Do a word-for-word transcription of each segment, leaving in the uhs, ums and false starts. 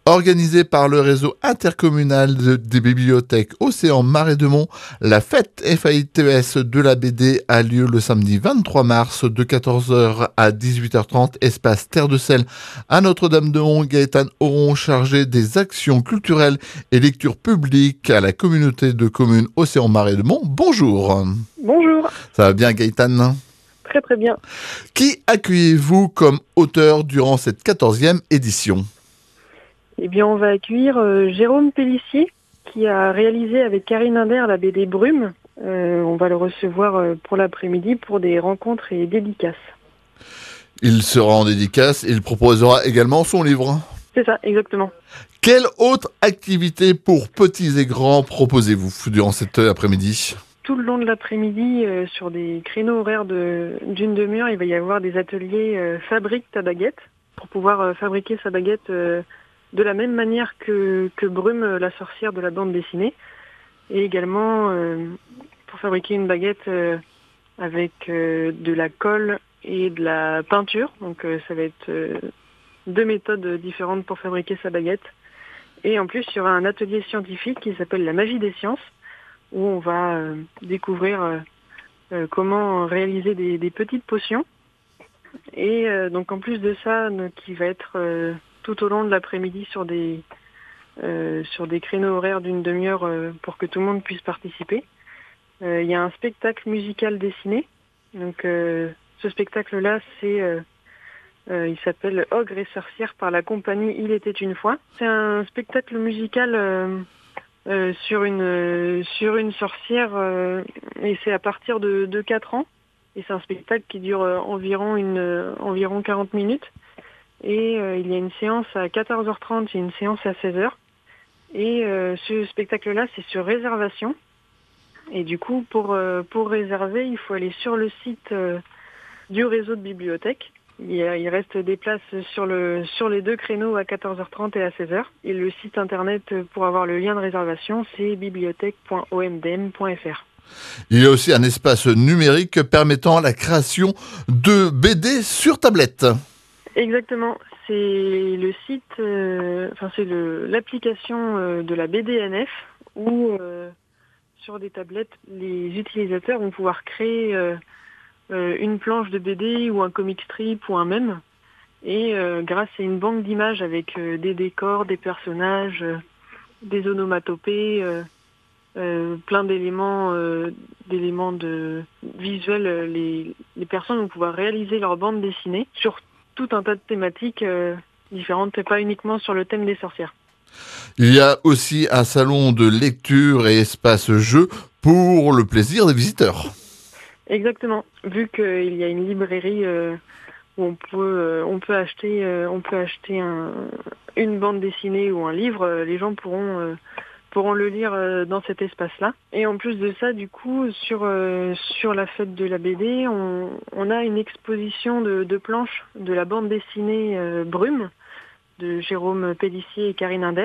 Organisée par le réseau intercommunal de- des bibliothèques Océan Marais de Mont, la fête F A I T E S de la B D a lieu le samedi vingt-trois mars de quatorze heures à dix-huit heures trente, espace Terre de Sel à Notre-Dame-de-Mont. Gaëtan Auron, chargé des actions culturelles et lectures publiques à la communauté de communes Océan Marais de Mont. Bonjour. Bonjour, Ça va bien, Gaëtan? très très bien. Qui accueillez-vous comme auteur durant cette quatorzième édition? Eh bien, on va accueillir euh, Jérôme Pellissier, qui a réalisé avec Karine Inder la B D Brume. Euh, on va le recevoir euh, pour l'après-midi pour des rencontres et dédicaces. Il sera en dédicace et il proposera également son livre. C'est ça, exactement. Quelle autre activité pour petits et grands proposez-vous durant cet après-midi? Tout le long de l'après-midi, euh, sur des créneaux horaires de- d'une demi-heure, il va y avoir des ateliers euh, Fabrique ta baguette, pour pouvoir euh, fabriquer sa baguette euh, de la même manière que, que Brume, euh, la sorcière de la bande dessinée. Et également euh, pour fabriquer une baguette euh, avec euh, de la colle et de la peinture. Donc euh, ça va être euh, deux méthodes différentes pour fabriquer sa baguette. Et en plus, il y aura un atelier scientifique qui s'appelle la magie des sciences, où on va euh, découvrir euh, euh, comment réaliser des, des petites potions. Et euh, donc en plus de ça, donc, qui va être euh, tout au long de l'après-midi sur des euh, sur des créneaux horaires d'une demi-heure euh, pour que tout le monde puisse participer. Euh, Il y a un spectacle musical dessiné. Donc euh, ce spectacle-là, c'est euh, euh, il s'appelle Ogre et sorcière par la compagnie Il était une fois. C'est un spectacle musical euh, euh, sur une euh, sur une sorcière euh, et c'est à partir de, de quatre ans. Et c'est un spectacle qui dure euh, environ une euh, environ quarante minutes. Et euh, il y a une séance à quatorze heures trente et une séance à seize heures. Et euh, ce spectacle-là, c'est sur réservation. Et du coup, pour euh, pour réserver, il faut aller sur le site euh, du réseau de bibliothèques. Il, y a- il reste des places sur le sur les deux créneaux à quatorze heures trente et à seize heures. Et le site internet pour avoir le lien de réservation, c'est bibliothèque point o m d m point f r. Il y a aussi un espace numérique permettant la création de B D sur tablette. Exactement, c'est le site, euh, enfin c'est le l'application euh, de la B D N F où euh, sur des tablettes les utilisateurs vont pouvoir créer euh, euh, une planche de B D ou un comic strip ou un mème et euh, grâce à une banque d'images avec euh, des décors, des personnages, euh, des onomatopées, euh, euh, plein d'éléments euh, d'éléments de visuels, euh, les les personnes vont pouvoir réaliser leur bande dessinée sur tout un tas de thématiques euh, différentes, et pas uniquement sur le thème des sorcières. Il y a aussi un salon de lecture et espace jeu pour le plaisir des visiteurs. Exactement. Vu qu'il y a une librairie euh, où on peut euh, on peut acheter euh, on peut acheter un, une bande dessinée ou un livre, euh, les gens pourront euh, pourront le lire euh, dans cet espace-là. Et en plus de ça, du coup, sur euh, sur la fête de la B D, on, on a une exposition de, de planches de la bande dessinée euh, Brume de Jérôme Pellissier et Karine Inder.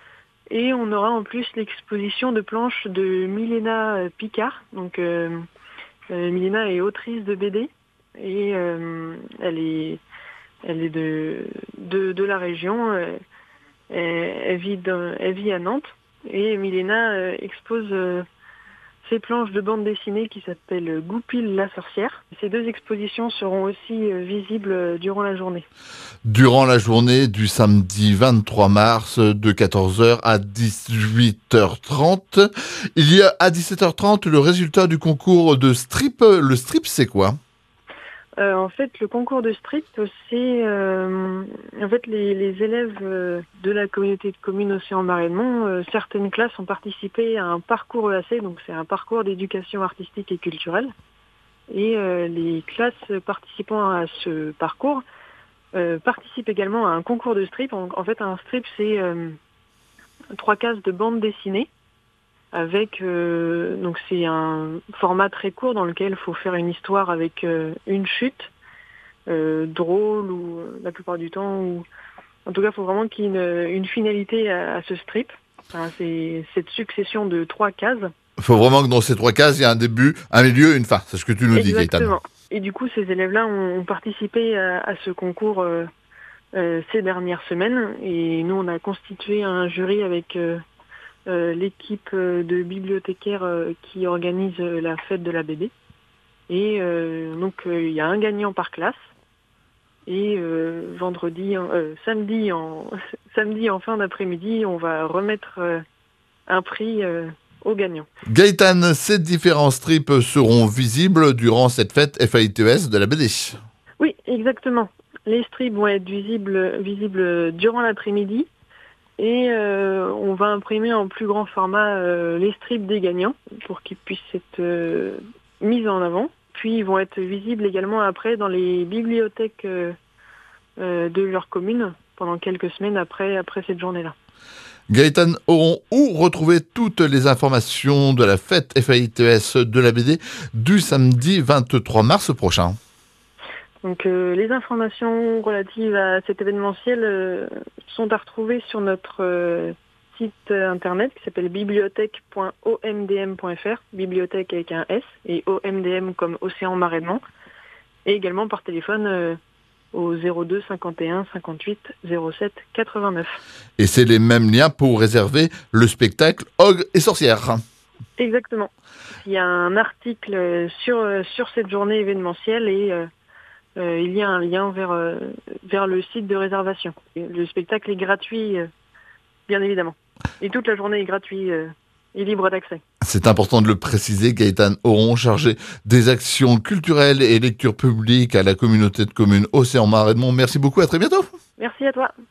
Et on aura en plus l'exposition de planches de Milena Picard. Donc euh, euh, Milena est autrice de B D et euh, elle est elle est de de, de la région. Euh, elle, elle vit dans, elle vit à Nantes. Et Milena euh, expose euh, ses planches de bande dessinée qui s'appellent Goupil la sorcière. Ces deux expositions seront aussi euh, visibles euh, durant la journée. Durant la journée du samedi vingt-trois mars de quatorze heures à dix-huit heures trente, il y a à dix-sept heures trente le résultat du concours de strip. Le strip, c'est quoi? Euh, en fait, le concours de strip, c'est euh, en fait les, les élèves euh, de la communauté de communes Océan Marais de Mont. Euh, certaines classes ont participé à un parcours E A C, donc c'est un parcours d'éducation artistique et culturelle. Et euh, les classes participant à ce parcours euh, participent également à un concours de strip. En, en fait, un strip, c'est euh, trois cases de bande dessinée. Avec euh, donc c'est un format très court dans lequel il faut faire une histoire avec euh, une chute euh, drôle ou euh, la plupart du temps ou en tout cas il faut vraiment qu'il y ait une, une finalité à, à ce strip. Enfin, c'est cette succession de trois cases. Il faut vraiment que dans ces trois cases, il y a un début, un milieu et une fin. C'est ce que tu nous dis, Gaëtan. Exactement. Et du coup, ces élèves-là ont, ont participé à, à ce concours euh, euh, ces dernières semaines. Et nous, on a constitué un jury avec euh, euh, l'équipe de bibliothécaires euh, qui organise euh, la fête de la B D. Et euh, donc, il euh, y a un gagnant par classe. Et euh, vendredi, euh, samedi, en, samedi en fin d'après-midi, on va remettre euh, un prix euh, aux gagnants. Gaëtan, ces différents strips seront visibles durant cette fête F A I T E S de la B D. Oui, exactement. Les strips vont être visibles, visibles durant l'après-midi et euh, on va imprimer en plus grand format euh, les strips des gagnants pour qu'ils puissent être euh, mis en avant. Puis ils vont être visibles également après dans les bibliothèques euh, euh, de leur commune pendant quelques semaines après, après cette journée-là. Gaëtan Auron, où retrouver toutes les informations de la fête F A I T E S de la B D du samedi vingt-trois mars prochain? Donc euh, les informations relatives à cet événementiel euh, sont à retrouver sur notre euh, site internet qui s'appelle bibliothèque point o m d m point f r, bibliothèque avec un S et O M D M comme Océan Marais de Mont, et également par téléphone euh, au zéro deux cinquante et un cinquante-huit zéro sept quatre-vingt-neuf. Et c'est les mêmes liens pour réserver le spectacle Ogre et Sorcière. Exactement. Il y a un article sur, sur cette journée événementielle et euh, euh, il y a un lien vers, euh, vers le site de réservation. Le spectacle est gratuit, euh, bien évidemment. Et toute la journée est gratuite euh, et libre d'accès. C'est important de le préciser, Gaëtan Auron, chargé des actions culturelles et lecture publique à la communauté de communes Océan Marais de Mont. Merci beaucoup, à très bientôt. Merci à toi.